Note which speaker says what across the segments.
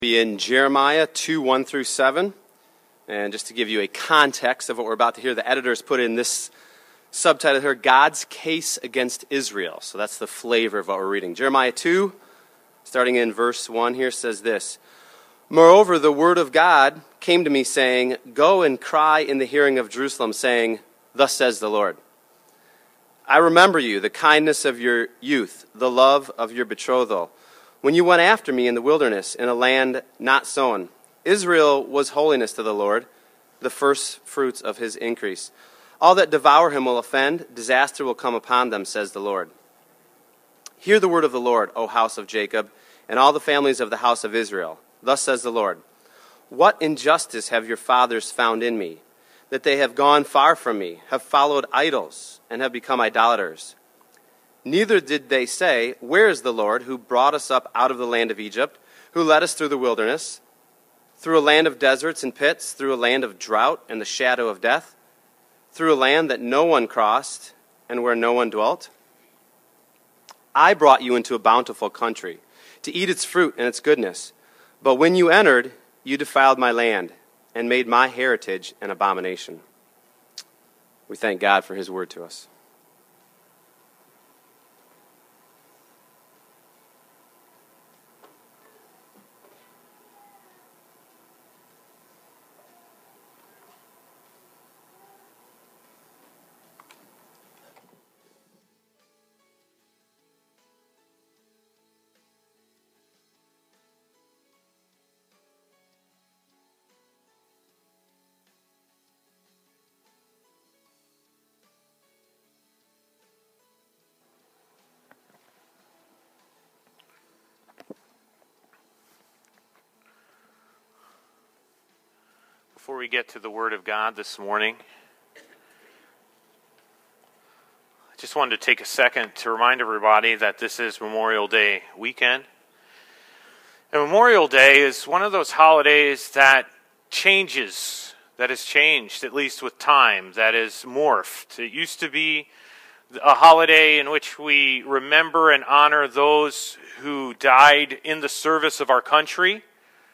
Speaker 1: Be in Jeremiah 2, 1 through 7. And just to give you a context of what we're about to hear, the editors put in this subtitle here, God's Case Against Israel. So that's the flavor of what we're reading. Jeremiah 2, starting in verse 1 here, says this. Moreover, the word of God came to me, saying, Go and cry in the hearing of Jerusalem, saying, Thus says the Lord. I remember you, the kindness of your youth, the love of your betrothal, when you went after me in the wilderness, in a land not sown. Israel was holiness to the Lord, the first fruits of his increase. All that devour him will offend, disaster will come upon them, says the Lord. Hear the word of the Lord, O house of Jacob, and all the families of the house of Israel. Thus says the Lord, What injustice have your fathers found in me, that they have gone far from me, have followed idols, and have become idolaters? Neither did they say, Where is the Lord who brought us up out of the land of Egypt, who led us through the wilderness, through a land of deserts and pits, through a land of drought and the shadow of death, through a land that no one crossed and where no one dwelt? I brought you into a bountiful country, to eat its fruit and its goodness. But when you entered, you defiled my land and made my heritage an abomination. We thank God for his word to us.
Speaker 2: Before we get to the Word of God this morning, I just wanted to take a second to remind everybody that this is Memorial Day weekend. And Memorial Day is one of those holidays that has changed, at least with time, that is morphed. It used to be a holiday in which we remember and honor those who died in the service of our country.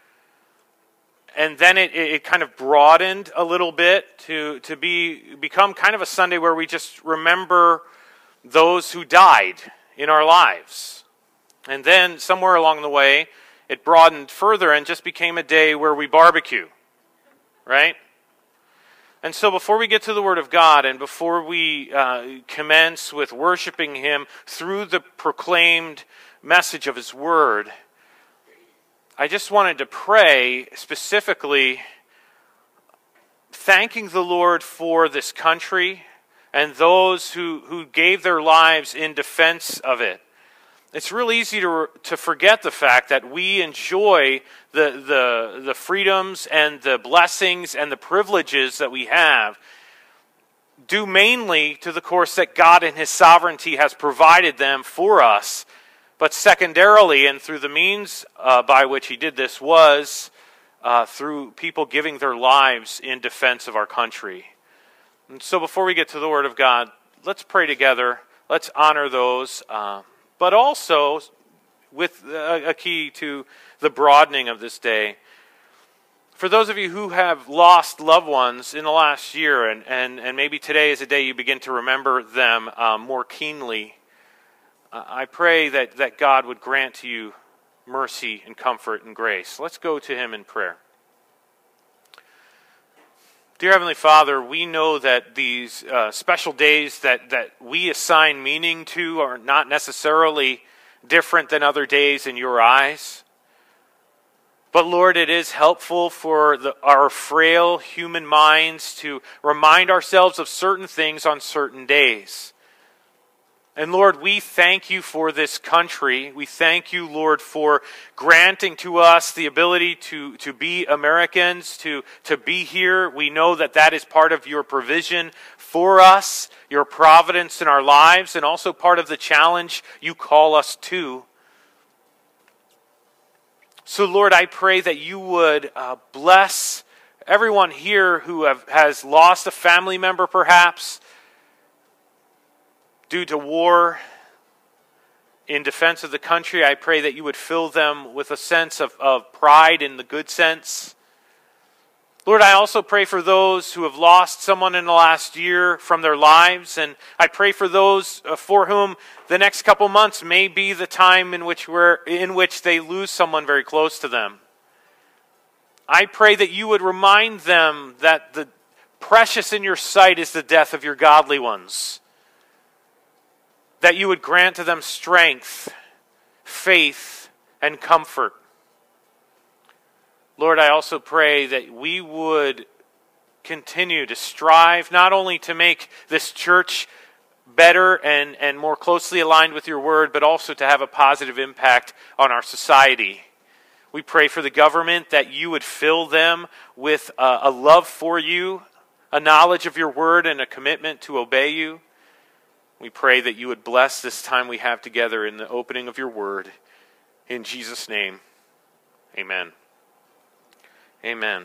Speaker 2: And then it kind of broadened a little bit to become kind of a Sunday where we just remember those who died in our lives. And then somewhere along the way, it broadened further and just became a day where we barbecue, right? And so before we get to the Word of God and before we commence with worshiping Him through the proclaimed message of His Word, I just wanted to pray specifically thanking the Lord for this country and those who gave their lives in defense of it. It's real easy to forget the fact that we enjoy the freedoms and the blessings and the privileges that we have due mainly to the course that God in His sovereignty has provided them for us. But secondarily, and through the means by which He did this, was through people giving their lives in defense of our country. And so before we get to the Word of God, let's pray together. Let's honor those, but also with a key to the broadening of this day. For those of you who have lost loved ones in the last year, and maybe today is a day you begin to remember them more keenly, I pray that God would grant to you mercy and comfort and grace. Let's go to Him in prayer. Dear Heavenly Father, we know that these special days that we assign meaning to are not necessarily different than other days in your eyes. But Lord, it is helpful for our frail human minds to remind ourselves of certain things on certain days. And Lord, we thank you for this country. We thank you, Lord, for granting to us the ability to be Americans, to be here. We know that is part of your provision for us, your providence in our lives, and also part of the challenge you call us to. So Lord, I pray that you would bless everyone here who has lost a family member perhaps, due to war, in defense of the country. I pray that you would fill them with a sense of pride in the good sense. Lord, I also pray for those who have lost someone in the last year from their lives, and I pray for those for whom the next couple months may be the time in which they lose someone very close to them. I pray that you would remind them that the precious in your sight is the death of your godly ones. That you would grant to them strength, faith, and comfort. Lord, I also pray that we would continue to strive not only to make this church better and more closely aligned with your word, but also to have a positive impact on our society. We pray for the government that you would fill them with a love for you, a knowledge of your word, and a commitment to obey you. We pray that you would bless this time we have together in the opening of your word. In Jesus' name, amen. Amen.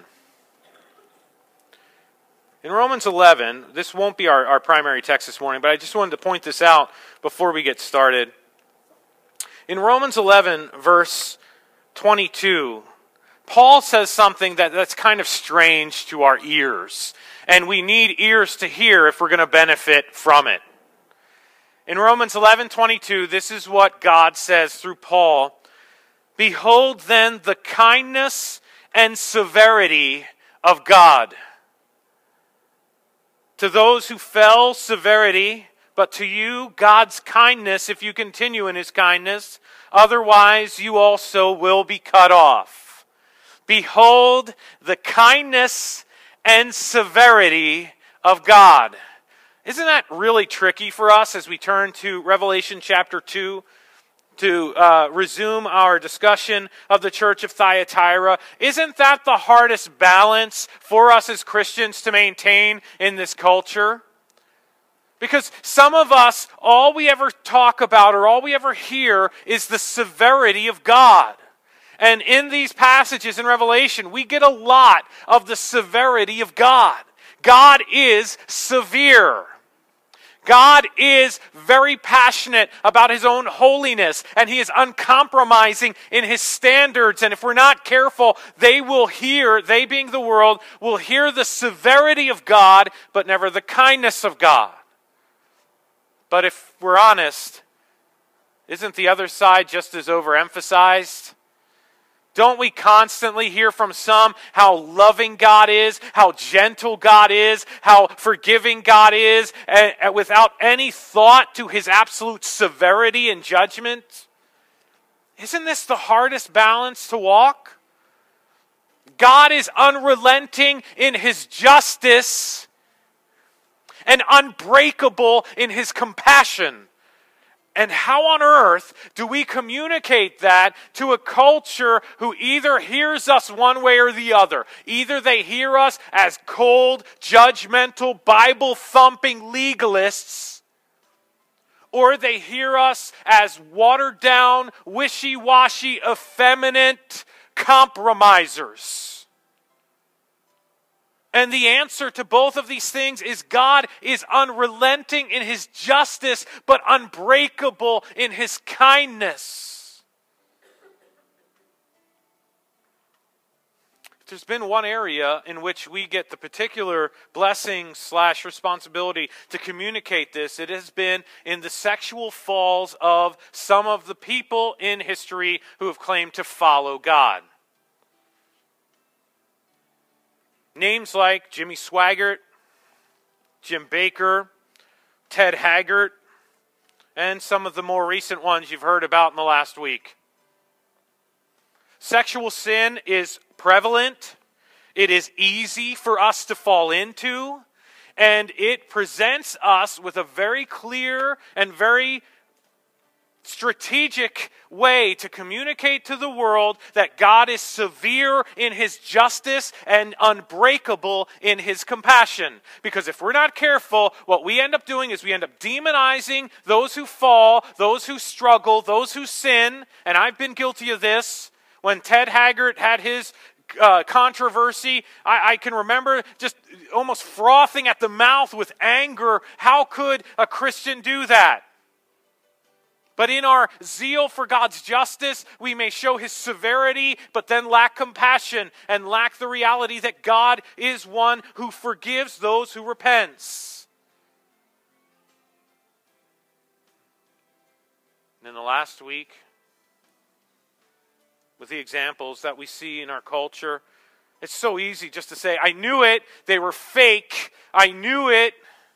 Speaker 2: In Romans 11, this won't be our primary text this morning, but I just wanted to point this out before we get started. In Romans 11, verse 22, Paul says something that's kind of strange to our ears, and we need ears to hear if we're going to benefit from it. In Romans 11:22, this is what God says through Paul. Behold then the kindness and severity of God. To those who fell, severity, but to you, God's kindness, if you continue in his kindness. Otherwise, you also will be cut off. Behold the kindness and severity of God. Isn't that really tricky for us as we turn to Revelation chapter 2? To resume our discussion of the church of Thyatira. Isn't that the hardest balance for us as Christians to maintain in this culture? Because some of us, all we ever talk about or all we ever hear is the severity of God. And in these passages in Revelation, we get a lot of the severity of God. God is severe. God is very passionate about his own holiness, and he is uncompromising in his standards. And if we're not careful, they being the world, will hear the severity of God, but never the kindness of God. But if we're honest, isn't the other side just as overemphasized? Don't we constantly hear from some how loving God is, how gentle God is, how forgiving God is, and without any thought to his absolute severity and judgment? Isn't this the hardest balance to walk? God is unrelenting in his justice and unbreakable in his compassion. And how on earth do we communicate that to a culture who either hears us one way or the other? Either they hear us as cold, judgmental, Bible-thumping legalists, or they hear us as watered-down, wishy-washy, effeminate compromisers. And the answer to both of these things is God is unrelenting in his justice, but unbreakable in his kindness. If there's been one area in which we get the particular blessing / responsibility to communicate this, it has been in the sexual falls of some of the people in history who have claimed to follow God. Names like Jimmy Swaggart, Jim Bakker, Ted Haggart, and some of the more recent ones you've heard about in the last week. Sexual sin is prevalent. It is easy for us to fall into. And it presents us with a very clear and very strategic way to communicate to the world that God is severe in his justice and unbreakable in his compassion. Because if we're not careful, what we end up doing is we end up demonizing those who fall, those who struggle, those who sin. And I've been guilty of this. When Ted Haggart had his controversy, I can remember just almost frothing at the mouth with anger. How could a Christian do that? But in our zeal for God's justice, we may show his severity, but then lack compassion and lack the reality that God is one who forgives those who repent. And in the last week, with the examples that we see in our culture, it's so easy just to say, I knew it, they were fake, I knew it.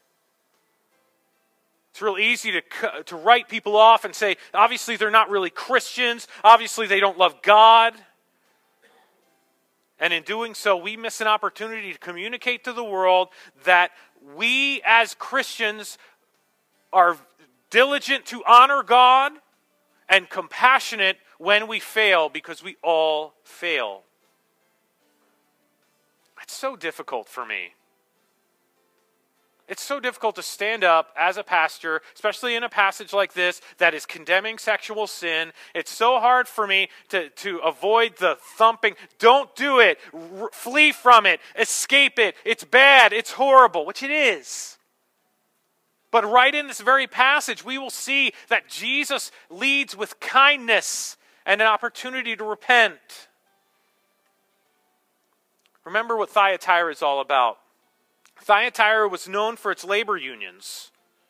Speaker 2: It's real easy to write people off and say, obviously they're not really Christians. Obviously they don't love God. And in doing so, we miss an opportunity to communicate to the world that we as Christians are diligent to honor God and compassionate when we fail, because we all fail. It's so difficult for me. It's so difficult to stand up as a pastor, especially in a passage like this that is condemning sexual sin. It's so hard for me to avoid the thumping. Don't do it. Flee from it. Escape it. It's bad. It's horrible, which it is. But right in this very passage, we will see that Jesus leads with kindness and an opportunity to repent. Remember what Thyatira is all about. Thyatira was known for its labor unions.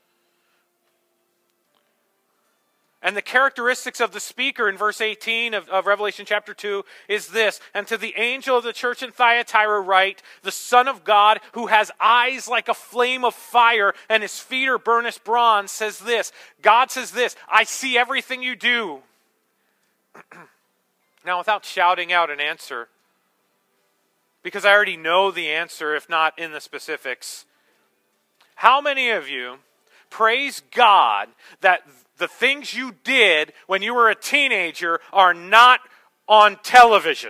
Speaker 2: And the characteristics of the speaker in verse 18 of Revelation chapter 2 is this: and to the angel of the church in Thyatira write, the Son of God, who has eyes like a flame of fire and his feet are burnished bronze, says this. God says this: I see everything you do. Now, without shouting out an answer, because I already know the answer, if not in the specifics. How many of you praise God that the things you did when you were a teenager are not on television?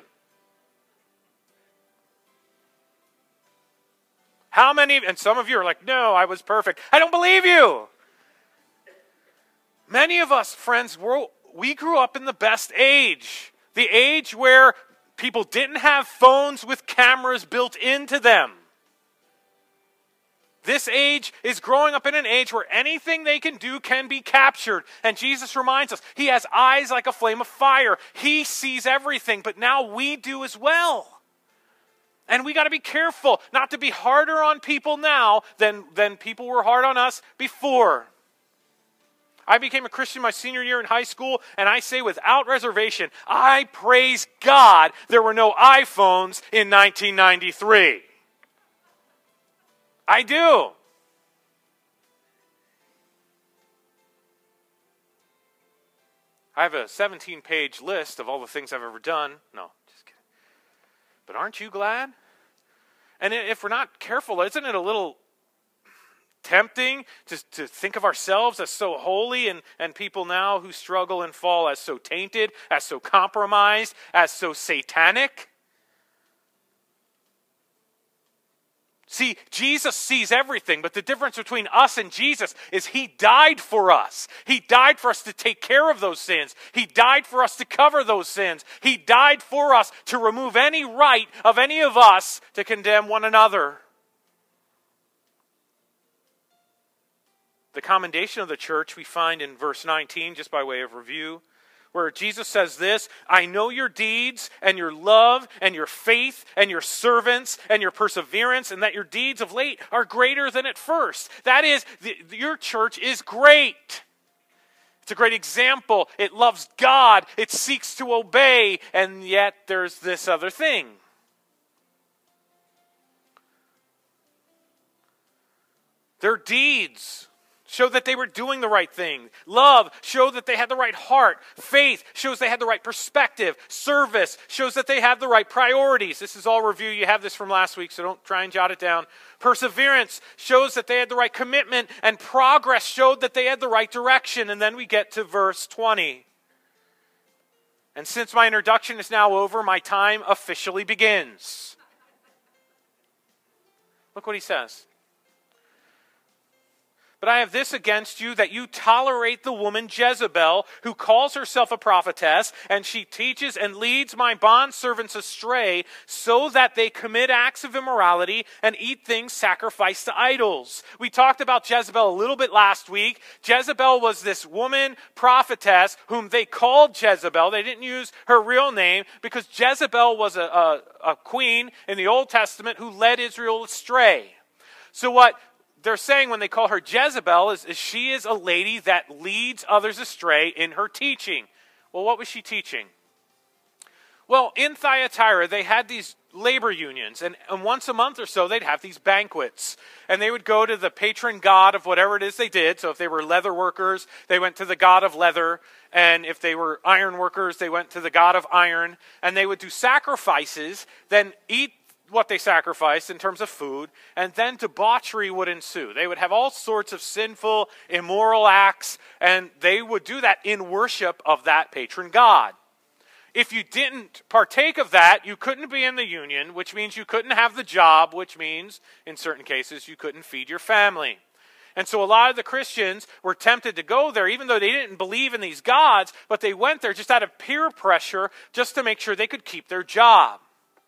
Speaker 2: How many, and some of you are like, no, I was perfect. I don't believe you. Many of us, friends, we grew up in the best age. The age where people didn't have phones with cameras built into them. This age is growing up in an age where anything they can do can be captured. And Jesus reminds us, he has eyes like a flame of fire. He sees everything, but now we do as well. And we got to be careful not to be harder on people now than people were hard on us before. I became a Christian my senior year in high school, and I say without reservation, I praise God there were no iPhones in 1993. I do. I have a 17-page list of all the things I've ever done. No, just kidding. But aren't you glad? And if we're not careful, isn't it a little tempting to think of ourselves as so holy and people now who struggle and fall as so tainted, as so compromised, as so satanic? See, Jesus sees everything, but the difference between us and Jesus is he died for us. He died for us to take care of those sins. He died for us to cover those sins. He died for us to remove any right of any of us to condemn one another. The commendation of the church we find in verse 19, just by way of review, where Jesus says this: I know your deeds and your love and your faith and your servants and your perseverance, and that your deeds of late are greater than at first. That is, your church is great. It's a great example. It loves God. It seeks to obey, and yet there's this other thing. Their deeds showed that they were doing the right thing. Love showed that they had the right heart. Faith shows they had the right perspective. Service shows that they have the right priorities. This is all review. You have this from last week, so don't try and jot it down. Perseverance shows that they had the right commitment, and progress showed that they had the right direction. And then we get to verse 20. And since my introduction is now over, my time officially begins. Look what he says. But I have this against you, that you tolerate the woman Jezebel, who calls herself a prophetess, and she teaches and leads my bondservants astray, so that they commit acts of immorality and eat things sacrificed to idols. We talked about Jezebel a little bit last week. Jezebel was this woman prophetess whom they called Jezebel. They didn't use her real name because Jezebel was a queen in the Old Testament who led Israel astray. So what they're saying when they call her Jezebel is she is a lady that leads others astray in her teaching. Well, what was she teaching? Well, in Thyatira, they had these labor unions, and once a month or so, they'd have these banquets. And they would go to the patron god of whatever it is they did. So if they were leather workers, they went to the god of leather. And if they were iron workers, they went to the god of iron. And they would do sacrifices, then eat what they sacrificed in terms of food, and then debauchery would ensue. They would have all sorts of sinful, immoral acts, and they would do that in worship of that patron god. If you didn't partake of that, you couldn't be in the union, which means you couldn't have the job, which means, in certain cases, you couldn't feed your family. And so a lot of the Christians were tempted to go there, even though they didn't believe in these gods, but they went there just out of peer pressure, just to make sure they could keep their job.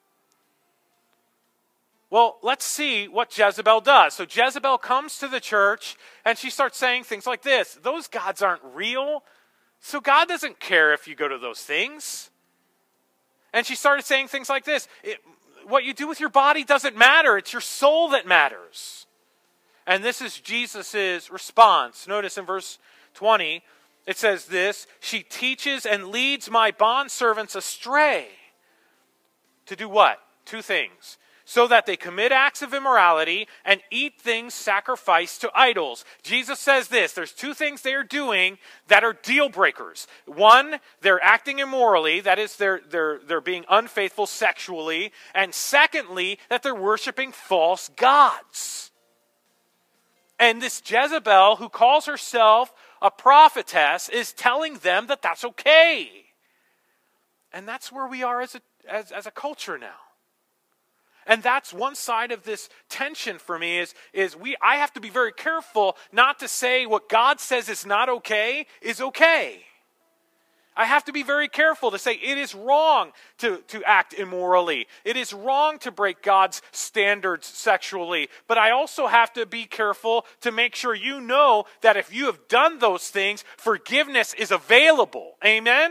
Speaker 2: Well, let's see what Jezebel does. So Jezebel comes to the church, and she starts saying things like this: those gods aren't real, so God doesn't care if you go to those things. And she started saying things like this: what you do with your body doesn't matter, it's your soul that matters. And this is Jesus' response. Notice in verse 20, it says this: she teaches and leads my bondservants astray. To do what? Two things. So that they commit acts of immorality and eat things sacrificed to idols. Jesus says this: there's two things they are doing that are deal breakers. One, they're acting immorally, that is, they're being unfaithful sexually. And secondly, that they're worshiping false gods. And this Jezebel, who calls herself a prophetess, is telling them that that's okay. And that's where we are as a culture now. And that's one side of this tension for me is I have to be very careful not to say what God says is not okay is okay. I have to be very careful to say it is wrong to act immorally. It is wrong to break God's standards sexually. But I also have to be careful to make sure you know that if you have done those things, forgiveness is available. Amen?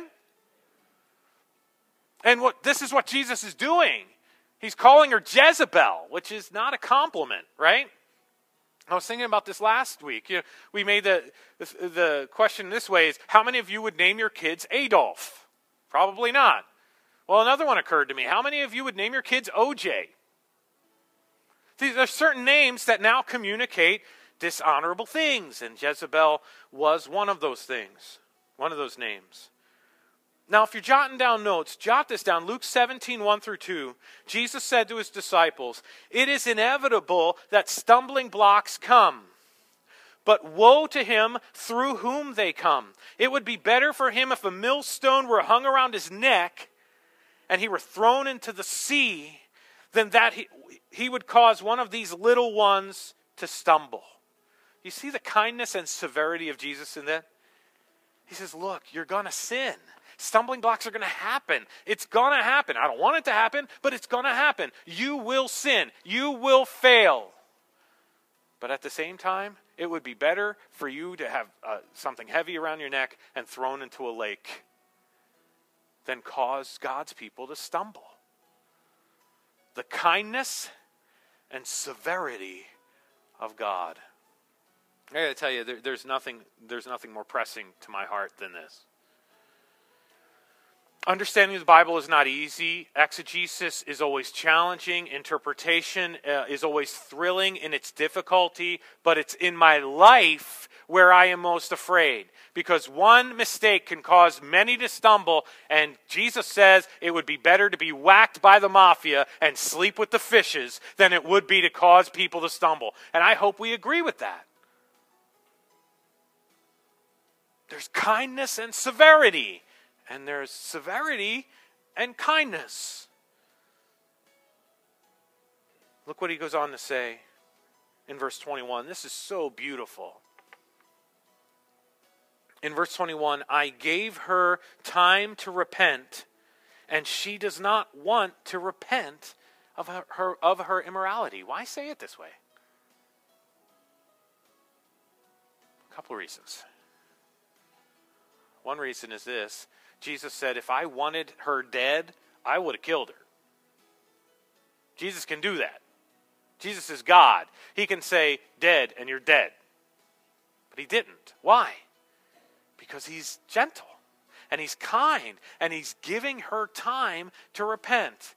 Speaker 2: And this is what Jesus is doing. He's calling her Jezebel, which is not a compliment, right? I was thinking about this last week. We made the question this way: is how many of you would name your kids Adolf? Probably not. Well, another one occurred to me. How many of you would name your kids OJ? See, there's certain names that now communicate dishonorable things, and Jezebel was one of those things, one of those names. Now, if you're jotting down notes, jot this down. Luke 17, 1 through 2. Jesus said to his disciples, "It is inevitable that stumbling blocks come, but woe to him through whom they come. It would be better for him if a millstone were hung around his neck and he were thrown into the sea than that he would cause one of these little ones to stumble." You see the kindness and severity of Jesus in that? He says, look, you're going to sin. Stumbling blocks are going to happen. It's going to happen. I don't want it to happen, but it's going to happen. You will sin. You will fail. But at the same time, it would be better for you to have something heavy around your neck and thrown into a lake than cause God's people to stumble. The kindness and severity of God. I got to tell you, there's nothing more pressing to my heart than this. Understanding the Bible is not easy. Exegesis is always challenging. Interpretation is always thrilling in its difficulty. But it's in my life where I am most afraid. Because one mistake can cause many to stumble. And Jesus says it would be better to be whacked by the mafia and sleep with the fishes than it would be to cause people to stumble. And I hope we agree with that. There's kindness and severity. And there's severity and kindness. Look what he goes on to say in verse 21. This is so beautiful. In verse 21, I gave her time to repent, and she does not want to repent of her immorality. Why say it this way? A couple of reasons. One reason is this. Jesus said, if I wanted her dead, I would have killed her. Jesus can do that. Jesus is God. He can say, dead, and you're dead. But he didn't. Why? Because he's gentle, and he's kind, and he's giving her time to repent.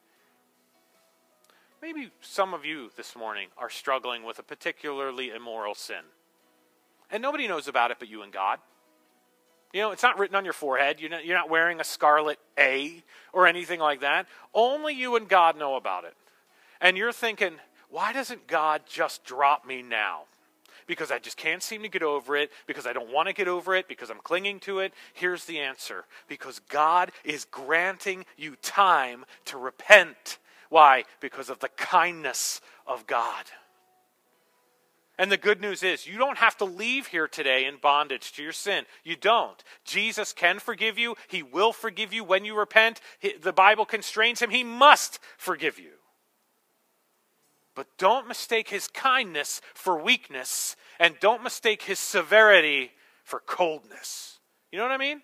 Speaker 2: Maybe some of you this morning are struggling with a particularly immoral sin. And nobody knows about it but you and God. You know, it's not written on your forehead. You're not wearing a scarlet A or anything like that. Only you and God know about it. And you're thinking, why doesn't God just drop me now? Because I just can't seem to get over it, because I don't want to get over it, because I'm clinging to it. Here's the answer. Because God is granting you time to repent. Why? Because of the kindness of God. And the good news is, you don't have to leave here today in bondage to your sin. You don't. Jesus can forgive you. He will forgive you when you repent. The Bible constrains him. He must forgive you. But don't mistake his kindness for weakness, and don't mistake his severity for coldness. You know what I mean?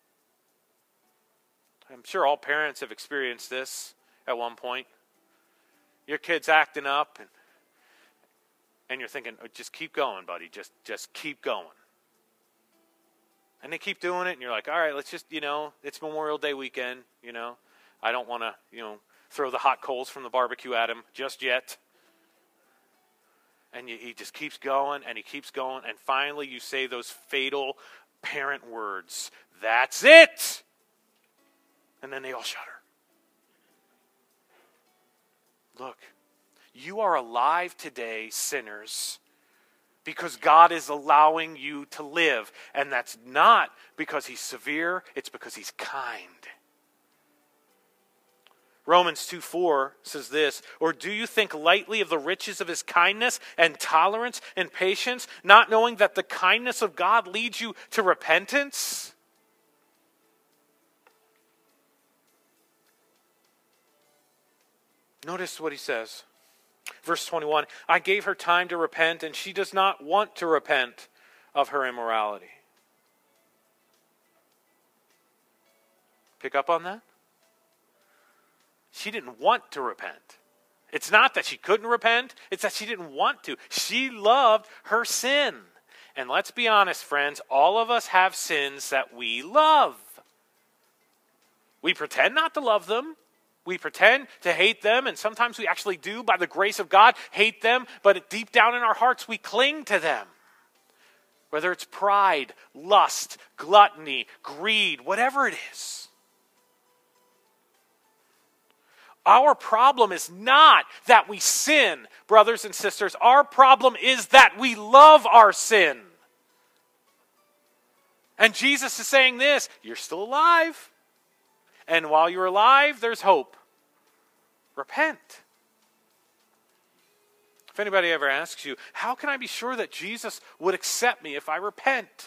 Speaker 2: I'm sure all parents have experienced this at one point. Your kid's acting up, and you're thinking, oh, just keep going, buddy. Just keep going. And they keep doing it, and you're like, all right, let's just, it's Memorial Day weekend, I don't want to, throw the hot coals from the barbecue at him just yet. And he just keeps going, and he keeps going, and finally you say those fatal parent words, that's it! And then they all shudder. Look, you are alive today, sinners, because God is allowing you to live. And that's not because he's severe, it's because he's kind. Romans 2:4 says this, or do you think lightly of the riches of his kindness and tolerance and patience, not knowing that the kindness of God leads you to repentance? Notice what he says. Verse 21, I gave her time to repent, and she does not want to repent of her immorality. Pick up on that? She didn't want to repent. It's not that she couldn't repent, it's that she didn't want to. She loved her sin. And let's be honest, friends, all of us have sins that we love. We pretend not to love them. We pretend to hate them, and sometimes we actually do, by the grace of God, hate them, but deep down in our hearts, we cling to them. Whether it's pride, lust, gluttony, greed, whatever it is. Our problem is not that we sin, brothers and sisters. Our problem is that we love our sin. And Jesus is saying this, you're still alive. And while you're alive, there's hope. Repent. If anybody ever asks you, how can I be sure that Jesus would accept me if I repent?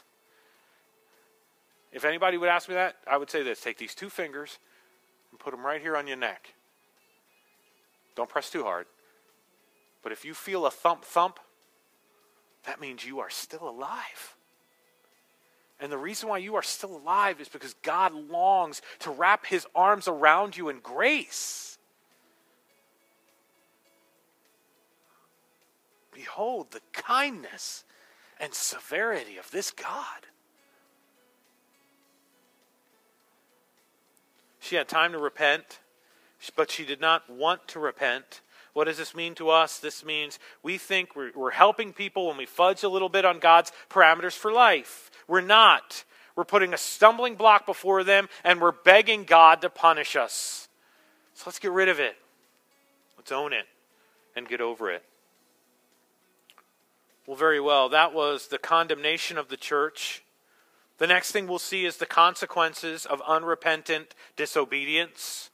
Speaker 2: If anybody would ask me that, I would say this. Take these two fingers and put them right here on your neck. Don't press too hard. But if you feel a thump thump, that means you are still alive. And the reason why you are still alive is because God longs to wrap his arms around you in grace. Behold the kindness and severity of this God. She had time to repent, but she did not want to repent. What does this mean to us? This means we think we're helping people when we fudge a little bit on God's parameters for life. We're not. We're putting a stumbling block before them, and we're begging God to punish us. So let's get rid of it. Let's own it and get over it. Well, very well. That was the condemnation of the church. The next thing we'll see is the consequences of unrepentant disobedience.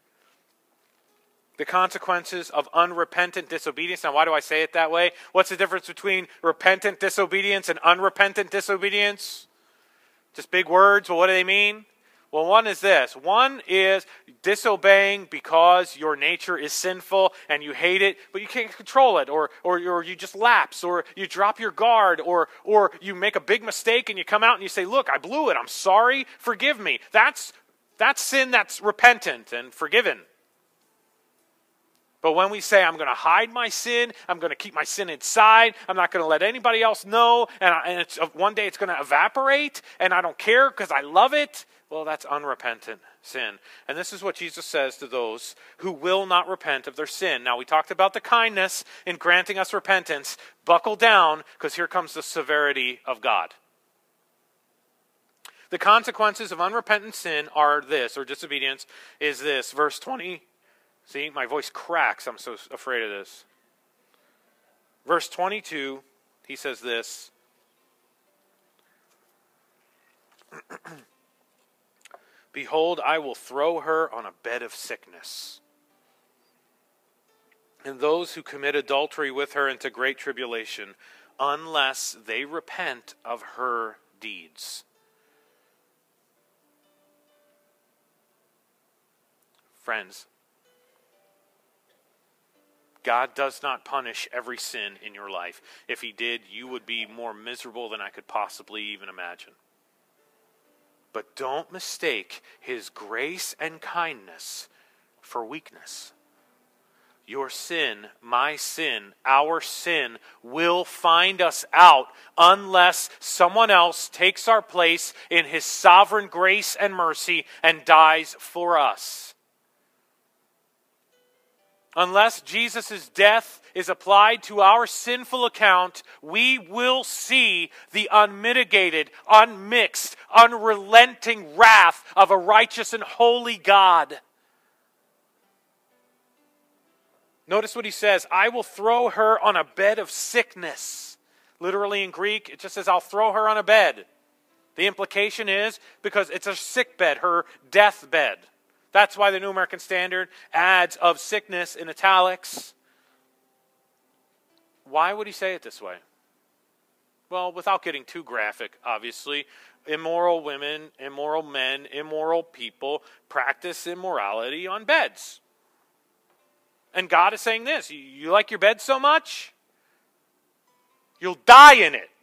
Speaker 2: The consequences of unrepentant disobedience. Now, why do I say it that way? What's the difference between repentant disobedience and unrepentant disobedience? Just big words. Well, what do they mean? Well, one is this. One is disobeying because your nature is sinful and you hate it, but you can't control it, or you just lapse, or you drop your guard, or you make a big mistake and you come out and you say, look, I blew it. I'm sorry. Forgive me. That's sin that's repentant and forgiven. But when we say, I'm going to hide my sin, I'm going to keep my sin inside, I'm not going to let anybody else know, and one day it's going to evaporate, and I don't care because I love it, well, that's unrepentant sin. And this is what Jesus says to those who will not repent of their sin. Now, we talked about the kindness in granting us repentance. Buckle down, because here comes the severity of God. The consequences of unrepentant sin are this, or disobedience is this. Verse 20. See, my voice cracks. I'm so afraid of this. Verse 22, he says this. Behold, I will throw her on a bed of sickness, and those who commit adultery with her into great tribulation, unless they repent of her deeds. Friends, God does not punish every sin in your life. If he did, you would be more miserable than I could possibly even imagine. But don't mistake his grace and kindness for weakness. Your sin, my sin, our sin will find us out unless someone else takes our place in his sovereign grace and mercy and dies for us. Unless Jesus' death is applied to our sinful account, we will see the unmitigated, unmixed, unrelenting wrath of a righteous and holy God. Notice what he says, I will throw her on a bed of sickness. Literally in Greek, it just says, I'll throw her on a bed. The implication is because it's a sick bed, her death bed. That's why the New American Standard adds of sickness in italics. Why would he say it this way? Well, without getting too graphic, obviously, immoral women, immoral men, immoral people practice immorality on beds. And God is saying this, you like your bed so much? You'll die in it.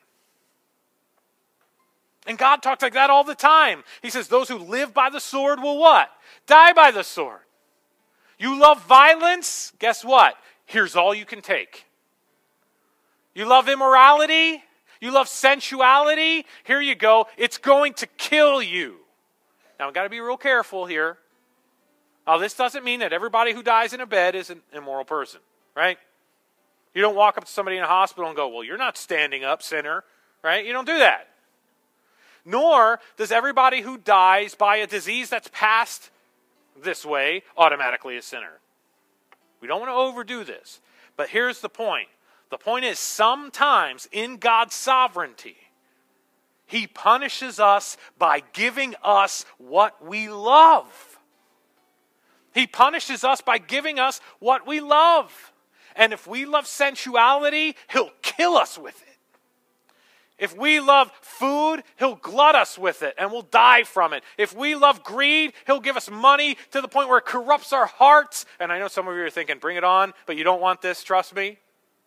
Speaker 2: And God talks like that all the time. He says, those who live by the sword will what? Die by the sword. You love violence? Guess what? Here's all you can take. You love immorality? You love sensuality? Here you go. It's going to kill you. Now, I've got to be real careful here. Now, this doesn't mean that everybody who dies in a bed is an immoral person, right? You don't walk up to somebody in a hospital and go, well, you're not standing up, sinner, right? You don't do that. Nor does everybody who dies by a disease that's passed this way automatically a sinner. We don't want to overdo this. But here's the point. The point is sometimes in God's sovereignty, he punishes us by giving us what we love. He punishes us by giving us what we love. And if we love sensuality, he'll kill us with it. If we love food, he'll glut us with it and we'll die from it. If we love greed, he'll give us money to the point where it corrupts our hearts. And I know some of you are thinking, bring it on, but you don't want this, trust me.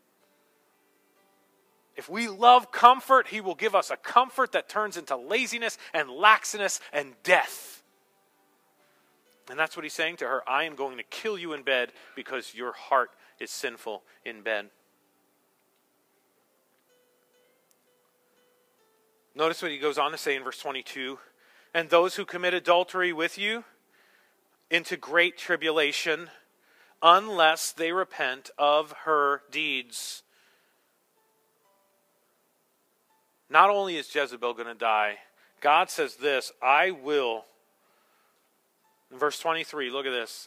Speaker 2: If we love comfort, he will give us a comfort that turns into laziness and laxness and death. And that's what he's saying to her. I am going to kill you in bed because your heart is sinful in bed. Notice what he goes on to say in verse 22. And those who commit adultery with you into great tribulation, unless they repent of her deeds. Not only is Jezebel going to die, God says this, I will. In verse 23, look at this.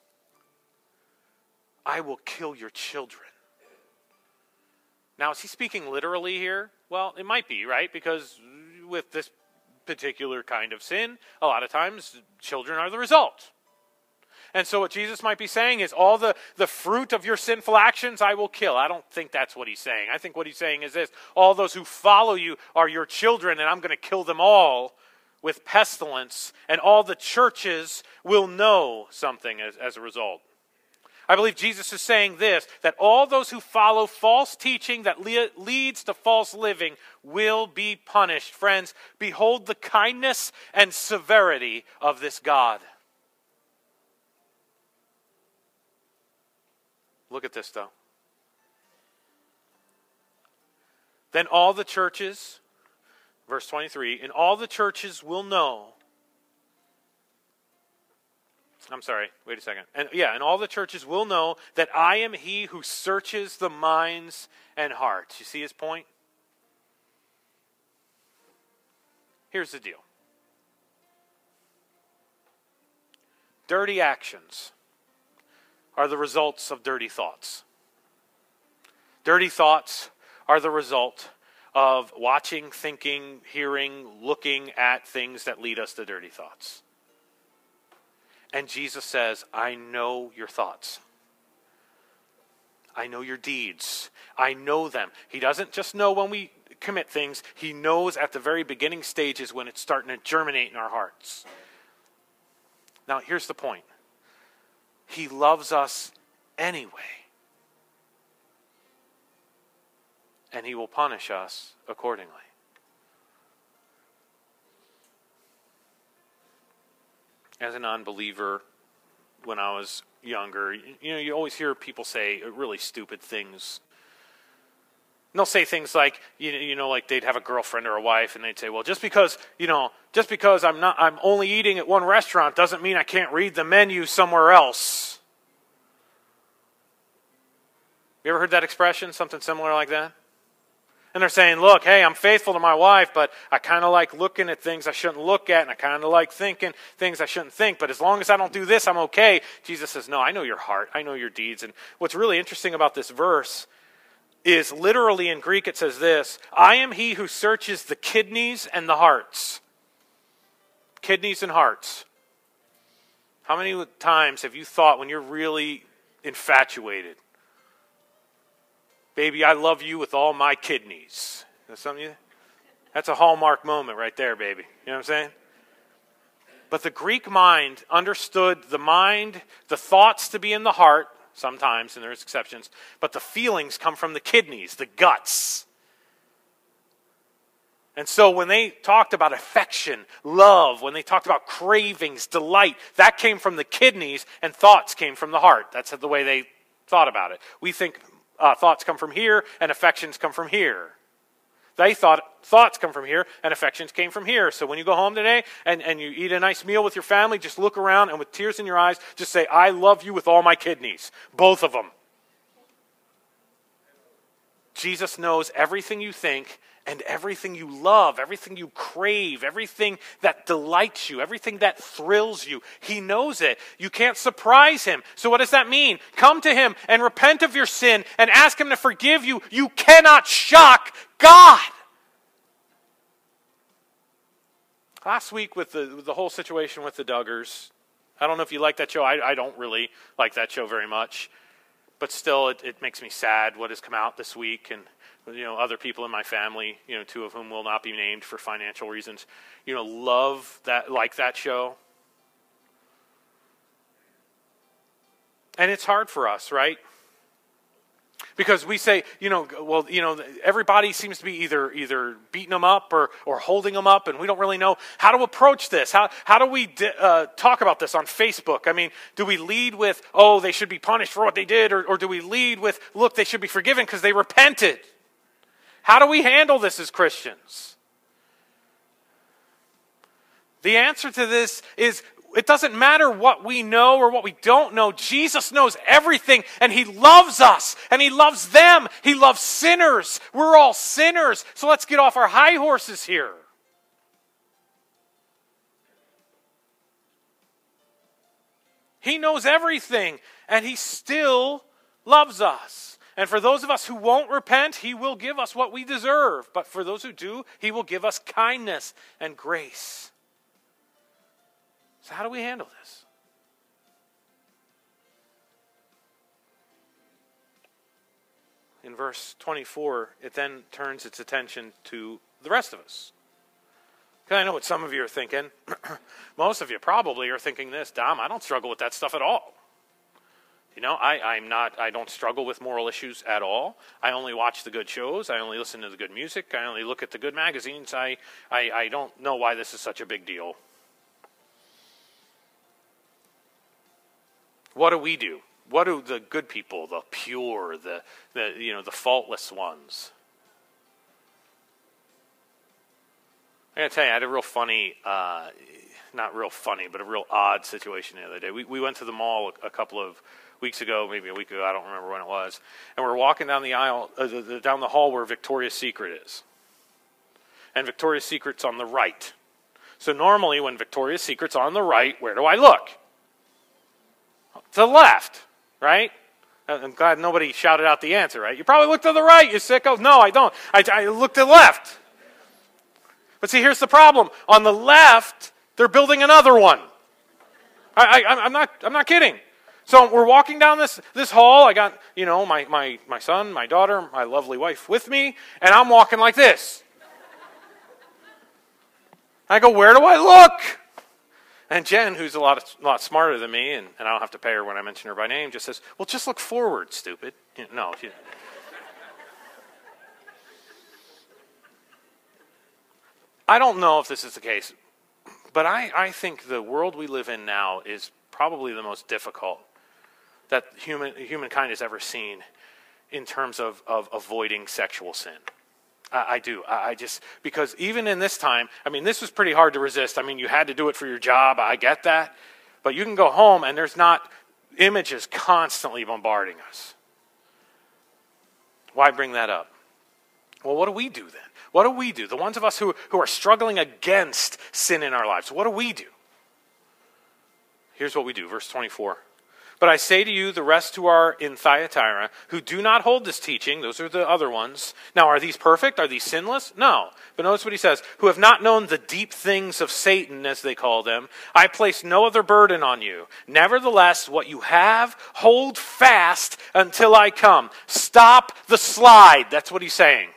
Speaker 2: I will kill your children. Now, is he speaking literally here? Well, it might be, right? Because with this particular kind of sin, a lot of times children are the result. And so what Jesus might be saying is all the fruit of your sinful actions I will kill. I don't think that's what he's saying. I think what he's saying is this. All those who follow you are your children, and I'm going to kill them all with pestilence, and all the churches will know something as a result. I believe Jesus is saying this, that all those who follow false teaching that leads to false living will be punished. Friends, behold the kindness and severity of this God. Look at this, though. Then all the churches, verse 23, and all the churches will know. I'm sorry, wait a second. And all the churches will know that I am he who searches the minds and hearts. You see his point? Here's the deal. Dirty actions are the results of dirty thoughts. Dirty thoughts are the result of watching, thinking, hearing, looking at things that lead us to dirty thoughts. And Jesus says, I know your thoughts. I know your deeds. I know them. He doesn't just know when we commit things. He knows at the very beginning stages when it's starting to germinate in our hearts. Now, here's the point. He loves us anyway. And he will punish us accordingly. As a non-believer, when I was younger, you always hear people say really stupid things. And they'll say things like, like they'd have a girlfriend or a wife, and they'd say, well, just because I'm only eating at one restaurant doesn't mean I can't read the menu somewhere else. You ever heard that expression? Something similar like that? And they're saying, look, hey, I'm faithful to my wife, but I kind of like looking at things I shouldn't look at, and I kind of like thinking things I shouldn't think, but as long as I don't do this, I'm okay. Jesus says, no, I know your heart. I know your deeds. And what's really interesting about this verse is literally in Greek it says this, I am he who searches the kidneys and the hearts. Kidneys and hearts. How many times have you thought when you're really infatuated, baby, I love you with all my kidneys. That's a hallmark moment right there, baby. You know what I'm saying? But the Greek mind understood the thoughts to be in the heart, sometimes, and there's exceptions, but the feelings come from the kidneys, the guts. And so when they talked about affection, love, when they talked about cravings, delight, that came from the kidneys, and thoughts came from the heart. That's the way they thought about it. We think thoughts come from here, and affections come from here. They thought thoughts come from here, and affections came from here. So when you go home today, and you eat a nice meal with your family, just look around, and with tears in your eyes, just say, I love you with all my kidneys. Both of them. Jesus knows everything you think, and everything you love, everything you crave, everything that delights you, everything that thrills you. He knows it. You can't surprise him. So what does that mean? Come to him and repent of your sin and ask him to forgive you. You cannot shock God. Last week with the whole situation with the Duggars, I don't know if you like that show. I don't really like that show very much. But still, it makes me sad what has come out this week, and other people in my family, two of whom will not be named for financial reasons, love that, like that show. And it's hard for us, right? Because we say, everybody seems to be either beating them up or holding them up, and we don't really know how to approach this. How do we talk about this on Facebook? I mean, do we lead with, oh, they should be punished for what they did, or do we lead with, look, they should be forgiven because they repented? How do we handle this as Christians? The answer to this is, it doesn't matter what we know or what we don't know. Jesus knows everything, and he loves us, and he loves them. He loves sinners. We're all sinners. So let's get off our high horses here. He knows everything, and he still loves us. And for those of us who won't repent, he will give us what we deserve. But for those who do, he will give us kindness and grace. So how do we handle this? In verse 24, it then turns its attention to the rest of us. Because I know what some of you are thinking. Most of you probably are thinking this: Dom, I don't struggle with that stuff at all. You know, I don't struggle with moral issues at all. I only watch the good shows. I only listen to the good music. I only look at the good magazines. I don't know why this is such a big deal. What do we do? What do the good people, the pure, the faultless ones? I gotta tell you, I had a real funny, not real funny, but a real odd situation the other day. We went to the mall a couple of weeks ago, maybe a week ago, I don't remember when it was, and we're walking down the aisle, down the hall where Victoria's Secret is. And Victoria's Secret's on the right. So normally when Victoria's Secret's on the right, where do I look? To the left, right? I'm glad nobody shouted out the answer, right? You probably look to the right, you sickos. No, I don't. I look to the left. But see, here's the problem. On the left, they're building another one. I'm not kidding. So we're walking down this hall. I got, my son, my daughter, my lovely wife with me, and I'm walking like this. I go, where do I look? And Jen, who's a lot smarter than me, and I don't have to pay her when I mention her by name, just says, well, just look forward, stupid. No. I don't know if this is the case, but I think the world we live in now is probably the most difficult that humankind has ever seen in terms of avoiding sexual sin. I do. Because even in this time, this was pretty hard to resist. You had to do it for your job. I get that. But you can go home and there's not images constantly bombarding us. Why bring that up? Well, what do we do then? What do we do? The ones of us who are struggling against sin in our lives, what do we do? Here's what we do. Verse 24. But I say to you, the rest who are in Thyatira, who do not hold this teaching, those are the other ones. Now, are these perfect? Are these sinless? No. But notice what he says. Who have not known the deep things of Satan, as they call them. I place no other burden on you. Nevertheless, what you have, hold fast until I come. Stop the slide. That's what he's saying.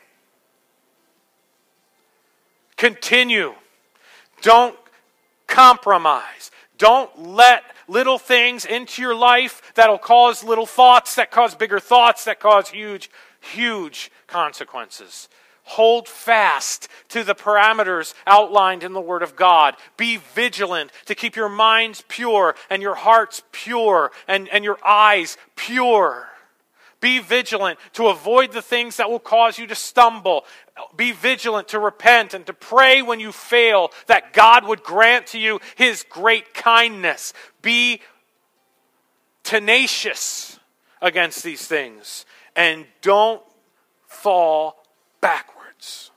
Speaker 2: Continue. Don't compromise. Don't let little things into your life that'll cause little thoughts, that cause bigger thoughts, that cause huge, huge consequences. Hold fast to the parameters outlined in the Word of God. Be vigilant to keep your minds pure and your hearts pure and your eyes pure. Be vigilant to avoid the things that will cause you to stumble. Be vigilant to repent and to pray when you fail, that God would grant to you His great kindness. Be tenacious against these things and don't fall backwards.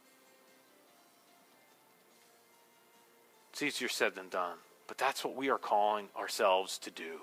Speaker 2: It's easier said than done, but that's what we are calling ourselves to do.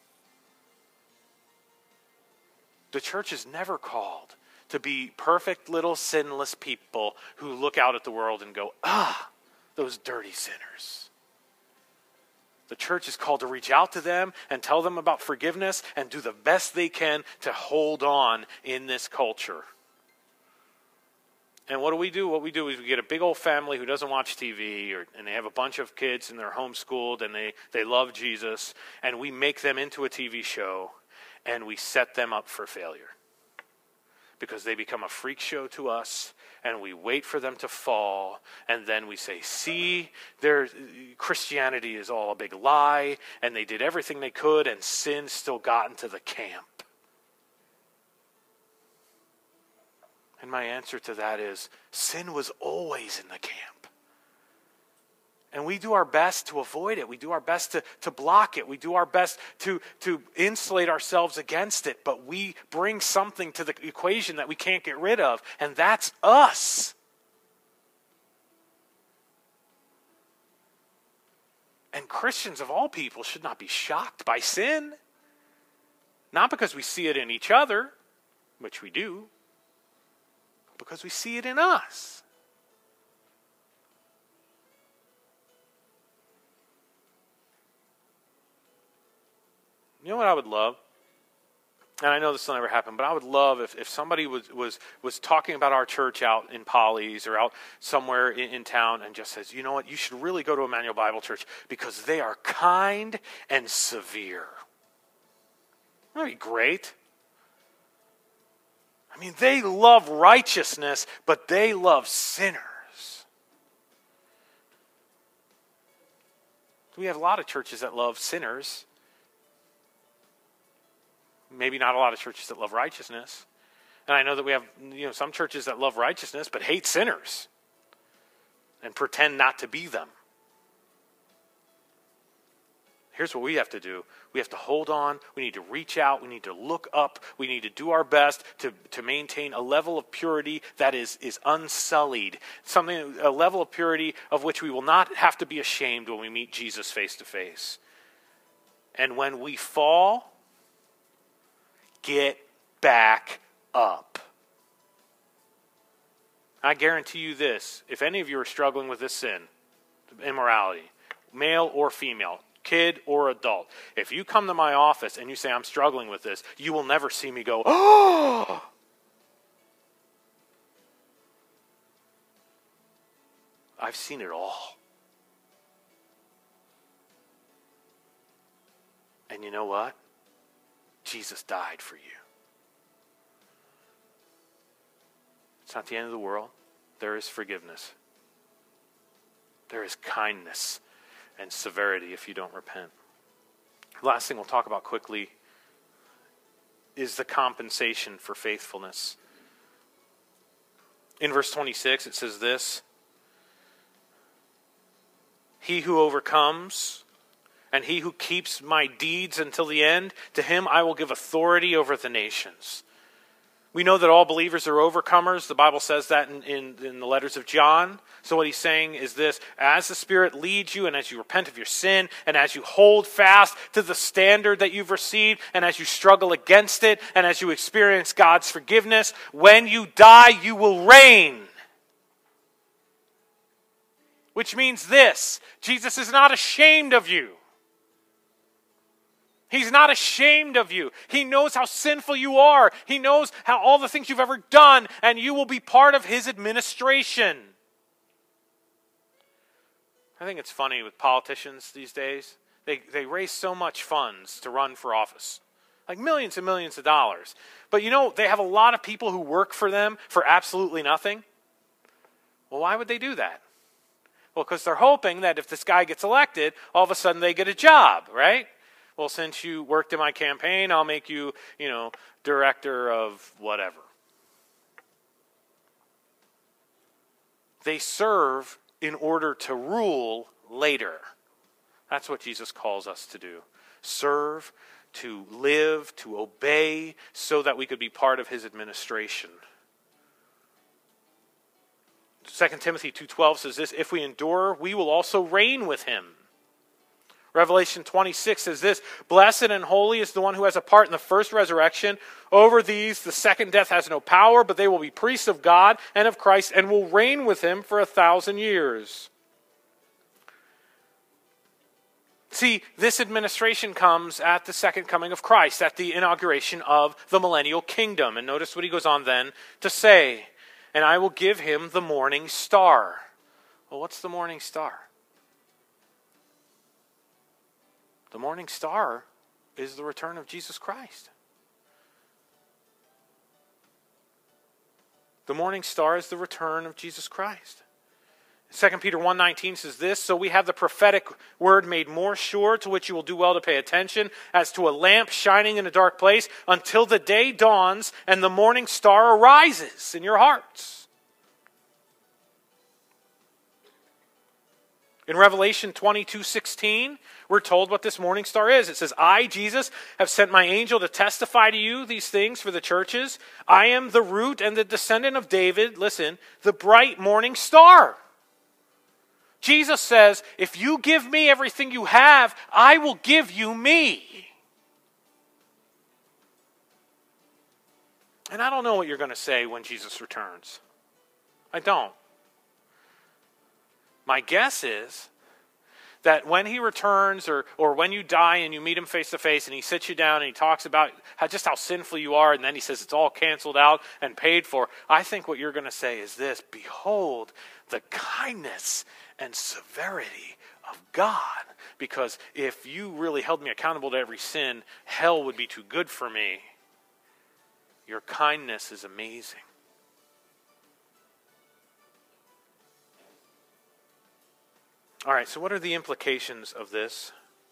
Speaker 2: The church is never called to be perfect little sinless people who look out at the world and go, those dirty sinners. The church is called to reach out to them and tell them about forgiveness and do the best they can to hold on in this culture. And what do? What we do is we get a big old family who doesn't watch TV, and they have a bunch of kids and they're homeschooled and they love Jesus, and we make them into a TV show. And we set them up for failure because they become a freak show to us, and we wait for them to fall, and then we say, see, Christianity is all a big lie, and they did everything they could, and sin still got into the camp. And my answer to that is, sin was always in the camp. And we do our best to avoid it. We do our best to block it. We do our best to insulate ourselves against it. But we bring something to the equation that we can't get rid of. And that's us. And Christians of all people should not be shocked by sin. Not because we see it in each other, which we do, but because we see it in us. You know what I would love? and I know this will never happen, but I would love if somebody was talking about our church out in Polly's or out somewhere in town and just says, you know what, you should really go to Emmanuel Bible Church because they are kind and severe. That'd be great. I mean, they love righteousness, but they love sinners. We have a lot of churches that love sinners. Maybe not a lot of churches that love righteousness. And I know that we have some churches that love righteousness but hate sinners and pretend not to be them. Here's what we have to do. We have to hold on. We need to reach out. We need to look up. We need to do our best to maintain a level of purity that is unsullied. A level of purity of which we will not have to be ashamed when we meet Jesus face to face. And when we fall, get back up. I guarantee you this. If any of you are struggling with this sin, immorality, male or female, kid or adult, if you come to my office and you say, I'm struggling with this, you will never see me go, oh! I've seen it all. And you know what? Jesus died for you. It's not the end of the world. There is forgiveness. There is kindness and severity if you don't repent. Last thing we'll talk about quickly is the compensation for faithfulness. In verse 26 it says this: He who overcomes and he who keeps my deeds until the end, to him I will give authority over the nations. We know that all believers are overcomers. The Bible says that in the letters of John. So what he's saying is this: as the Spirit leads you, and as you repent of your sin, and as you hold fast to the standard that you've received, and as you struggle against it, and as you experience God's forgiveness, when you die, you will reign. Which means this: Jesus is not ashamed of you. He's not ashamed of you. He knows how sinful you are. He knows how all the things you've ever done, and you will be part of his administration. I think it's funny with politicians these days. They raise so much funds to run for office. Like millions and millions of dollars. But they have a lot of people who work for them for absolutely nothing. Well, why would they do that? Well, because they're hoping that if this guy gets elected, all of a sudden they get a job, right? Well, since you worked in my campaign, I'll make you, director of whatever. They serve in order to rule later. That's what Jesus calls us to do. Serve, to live, to obey, so that we could be part of his administration. 2 Timothy 2:12 says this: if we endure, we will also reign with him. Revelation 26 says this: blessed and holy is the one who has a part in the first resurrection. Over these, the second death has no power, but they will be priests of God and of Christ and will reign with him for 1,000 years. See, this administration comes at the second coming of Christ, at the inauguration of the millennial kingdom. And notice what he goes on then to say: and I will give him the morning star. Well, what's the morning star? The morning star is the return of Jesus Christ. The morning star is the return of Jesus Christ. 2 Peter 1:19 says this: so we have the prophetic word made more sure, to which you will do well to pay attention, as to a lamp shining in a dark place, until the day dawns and the morning star arises in your hearts. In Revelation 22:16, we're told what this morning star is. It says, I, Jesus, have sent my angel to testify to you these things for the churches. I am the root and the descendant of David, listen, the bright morning star. Jesus says, if you give me everything you have, I will give you me. And I don't know what you're going to say when Jesus returns. I don't. My guess is that when he returns or when you die and you meet him face to face and he sits you down and he talks about just how sinful you are, and then he says it's all canceled out and paid for, I think what you're going to say is this: behold the kindness and severity of God. Because if you really held me accountable to every sin, hell would be too good for me. Your kindness is amazing. All right, so what are the implications of this?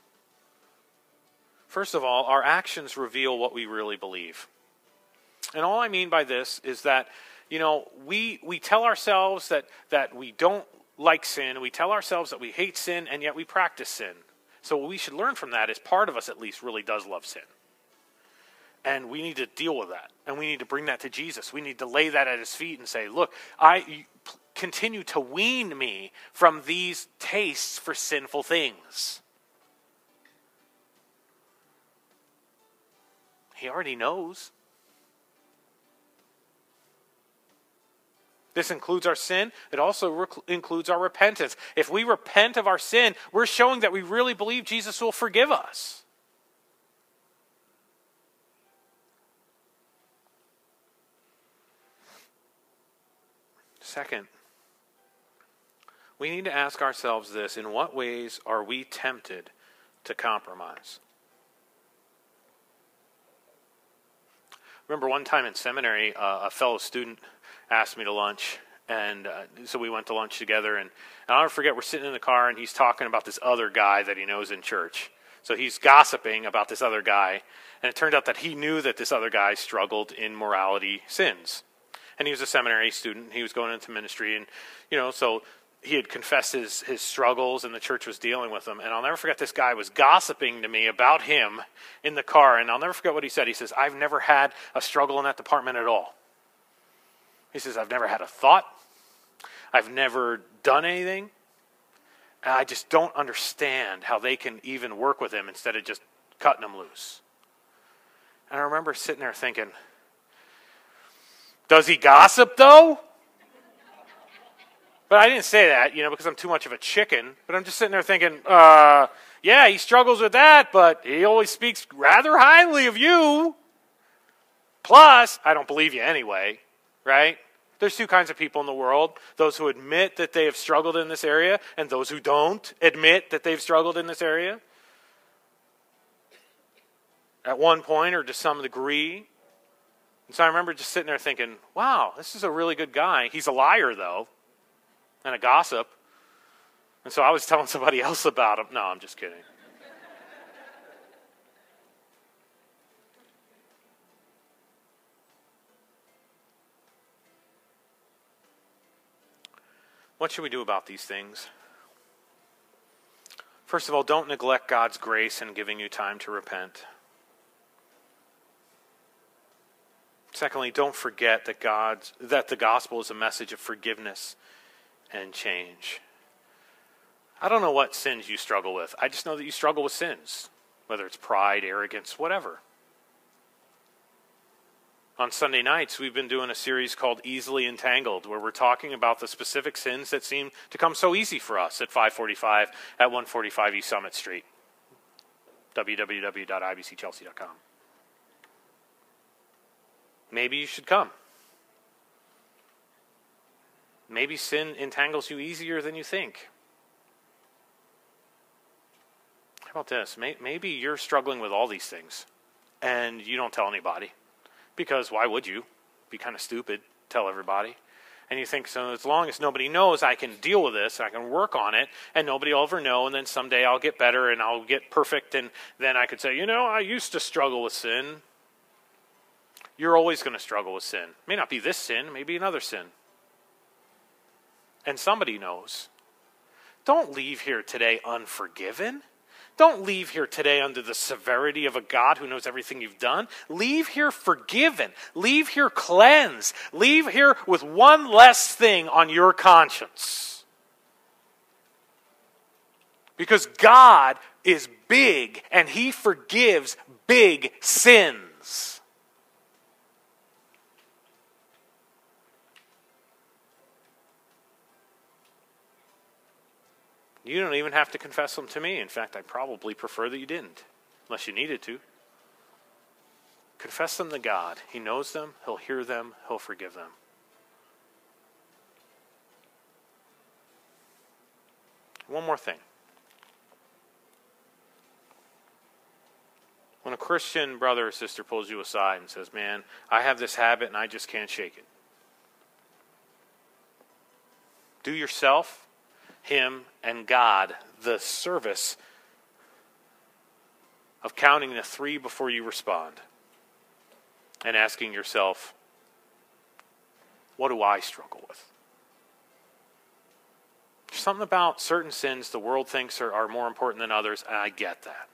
Speaker 2: First of all, our actions reveal what we really believe. And all I mean by this is that, we tell ourselves that we don't like sin, we tell ourselves that we hate sin, and yet we practice sin. So what we should learn from that is part of us at least really does love sin. And we need to deal with that. And we need to bring that to Jesus. We need to lay that at his feet and say, look, continue to wean me from these tastes for sinful things. He already knows. This includes our sin. It also includes our repentance. If we repent of our sin, we're showing that we really believe Jesus will forgive us. Second, we need to ask ourselves this: in what ways are we tempted to compromise? Remember one time in seminary, a fellow student asked me to lunch, and so we went to lunch together, and I'll never forget, we're sitting in the car, and he's talking about this other guy that he knows in church. So he's gossiping about this other guy, and it turned out that he knew that this other guy struggled in morality sins. And he was a seminary student. He was going into ministry, and so he had confessed his struggles, and the church was dealing with them. And I'll never forget, this guy was gossiping to me about him in the car, and I'll never forget what he said. He says, I've never had a struggle in that department at all. He says, I've never had a thought. I've never done anything. And I just don't understand how they can even work with him instead of just cutting him loose. And I remember sitting there thinking, does he gossip though? But I didn't say that, because I'm too much of a chicken. But I'm just sitting there thinking, yeah, he struggles with that, but he always speaks rather highly of you. Plus, I don't believe you anyway, right? There's two kinds of people in the world: those who admit that they have struggled in this area, and those who don't admit that they've struggled in this area at one point or to some degree. And so I remember just sitting there thinking, wow, this is a really good guy. He's a liar, though, and a gossip. And so I was telling somebody else about him. No, I'm just kidding. What should we do about these things? First of all, don't neglect God's grace in giving you time to repent. Secondly, don't forget that the gospel is a message of forgiveness and change. I don't know what sins you struggle with. I just know that you struggle with sins, whether it's pride, arrogance, whatever. On Sunday nights, we've been doing a series called Easily Entangled, where we're talking about the specific sins that seem to come so easy for us at 545 at 145 East Summit Street. www.ibcchelsea.com. Maybe you should come. Maybe sin entangles you easier than you think. How about this? Maybe you're struggling with all these things, and you don't tell anybody. Because why would you? Be kind of stupid, tell everybody. And you think, so as long as nobody knows, I can deal with this, I can work on it, and nobody will ever know, and then someday I'll get better and I'll get perfect, and then I could say, I used to struggle with sin. You're always going to struggle with sin. It may not be this sin, maybe another sin. And somebody knows. Don't leave here today unforgiven. Don't leave here today under the severity of a God who knows everything you've done. Leave here forgiven. Leave here cleansed. Leave here with one less thing on your conscience. Because God is big and He forgives big sins. You don't even have to confess them to me. In fact, I probably prefer that you didn't, unless you needed to. Confess them to God. He knows them. He'll hear them. He'll forgive them. One more thing. When a Christian brother or sister pulls you aside and says, man, I have this habit and I just can't shake it. Do yourself, him, and God the service of counting to 3 before you respond and asking yourself, what do I struggle with? There's something about certain sins the world thinks are more important than others, and I get that.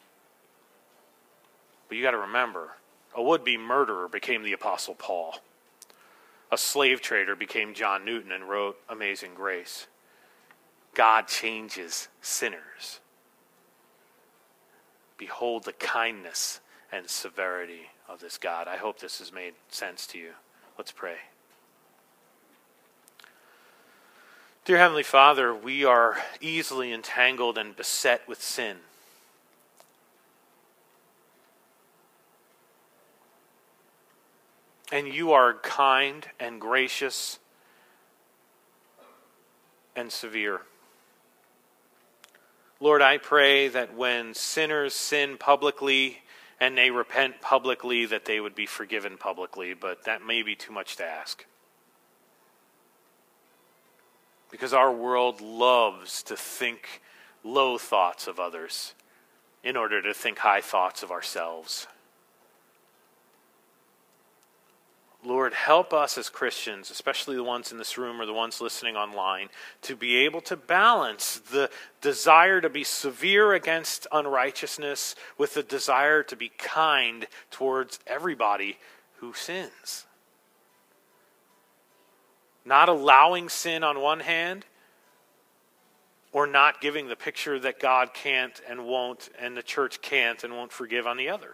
Speaker 2: But you got to remember, a would-be murderer became the Apostle Paul. A slave trader became John Newton and wrote Amazing Grace. God changes sinners. Behold the kindness and severity of this God. I hope this has made sense to you. Let's pray. Dear Heavenly Father, we are easily entangled and beset with sin. And you are kind and gracious and severe. Lord, I pray that when sinners sin publicly and they repent publicly, that they would be forgiven publicly, but that may be too much to ask. Because our world loves to think low thoughts of others in order to think high thoughts of ourselves. Lord, help us as Christians, especially the ones in this room or the ones listening online, to be able to balance the desire to be severe against unrighteousness with the desire to be kind towards everybody who sins. Not allowing sin on one hand, or not giving the picture that God can't and won't, and the church can't and won't forgive on the other.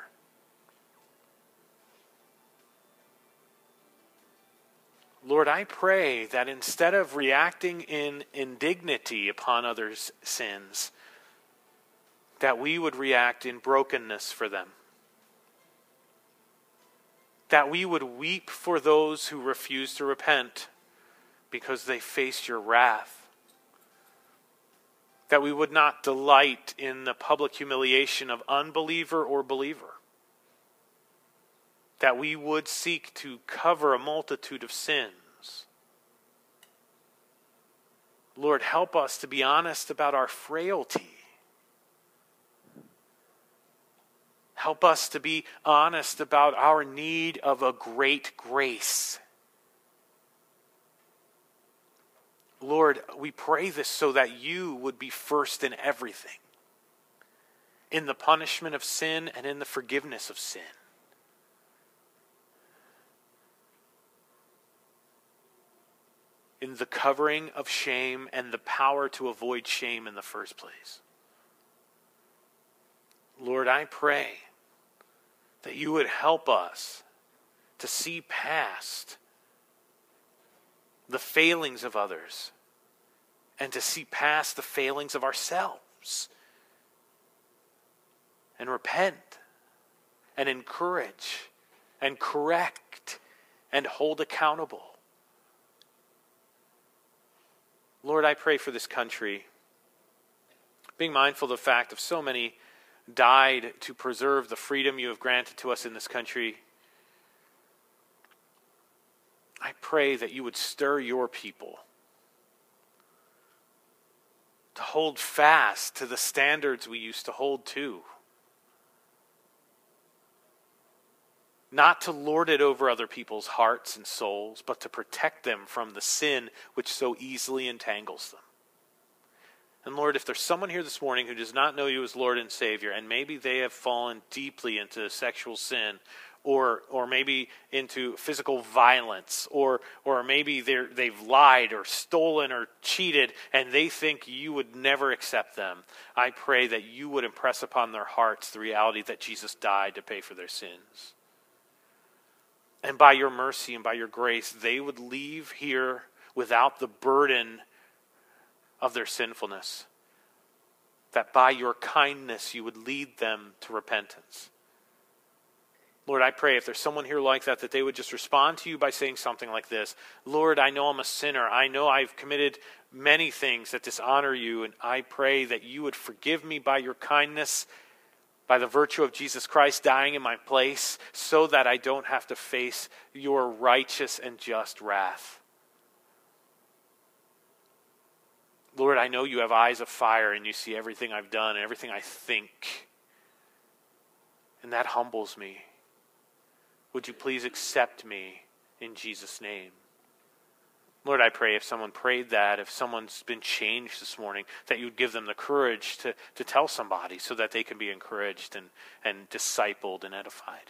Speaker 2: Lord, I pray that instead of reacting in indignity upon others' sins, that we would react in brokenness for them. That we would weep for those who refuse to repent because they face your wrath. That we would not delight in the public humiliation of unbeliever or believer. That we would seek to cover a multitude of sins. Lord, help us to be honest about our frailty. Help us to be honest about our need of a great grace. Lord, we pray this so that you would be first in everything. In the punishment of sin and in the forgiveness of sin. In the covering of shame and the power to avoid shame in the first place. Lord, I pray that you would help us to see past the failings of others and to see past the failings of ourselves and repent and encourage and correct and hold accountable. Lord, I pray for this country, being mindful of the fact of so many died to preserve the freedom you have granted to us in this country. I pray that you would stir your people to hold fast to the standards we used to hold to. Not to lord it over other people's hearts and souls, but to protect them from the sin which so easily entangles them. And Lord, if there's someone here this morning who does not know you as Lord and Savior, and maybe they have fallen deeply into sexual sin, or maybe into physical violence, or maybe they've lied or stolen or cheated, and they think you would never accept them, I pray that you would impress upon their hearts the reality that Jesus died to pay for their sins. And by your mercy and by your grace, they would leave here without the burden of their sinfulness. that by your kindness you would lead them to repentance. Lord, I pray if there's someone here like that, that they would just respond to you by saying something like this. Lord, I know I'm a sinner. I know I've committed many things that dishonor you, and I pray that you would forgive me by your kindness, by the virtue of Jesus Christ dying in my place, so that I don't have to face your righteous and just wrath. Lord, I know you have eyes of fire and you see everything I've done and everything I think. And that humbles me. Would you please accept me in Jesus' name? Lord, I pray if someone prayed that, if someone's been changed this morning, that you would give them the courage to tell somebody so that they can be encouraged and discipled and edified.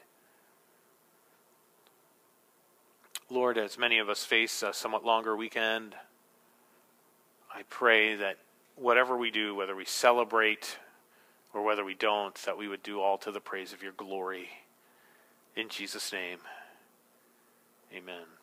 Speaker 2: Lord, as many of us face a somewhat longer weekend, I pray that whatever we do, whether we celebrate or whether we don't, that we would do all to the praise of your glory. In Jesus' name, amen.